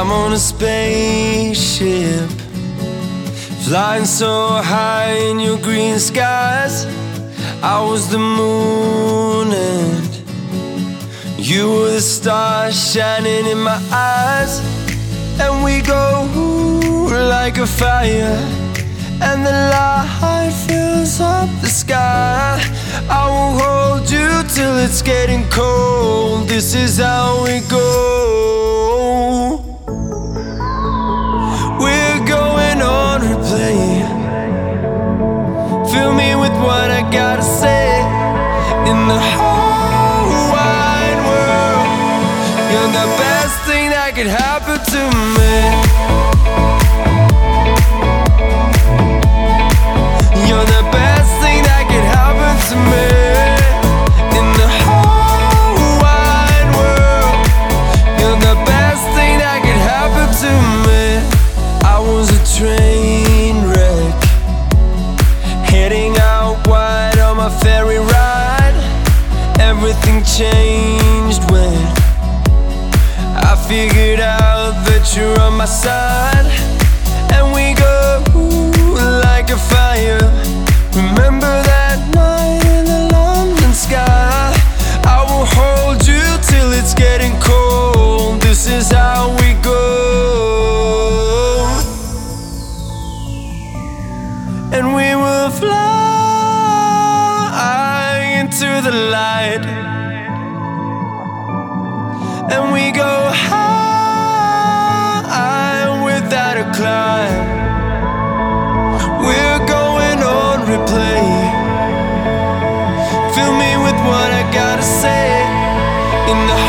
I'm on a spaceship, flying so high in your green skies. I was the moon and you were the stars shining in my eyes. And we go like a fire, and the light fills up the sky. I will hold you till it's getting cold. This is how we go. We're going on replay. Fill me with what I gotta say. In the whole wide world, you're the best thing that could happen to me. You're the best thing that could happen to me. In the whole wide world, you're the best thing that could happen to me. I was a train wreck, heading out wide on my ferry ride. Everything changed when I figured out that you're on my side. And we go like a fire. Remember that night in the London sky. I will hold you till it's getting cold. This is how we go. And we will fly into the light, and we go high without a climb. We're going on replay. Fill me with what I gotta say. In the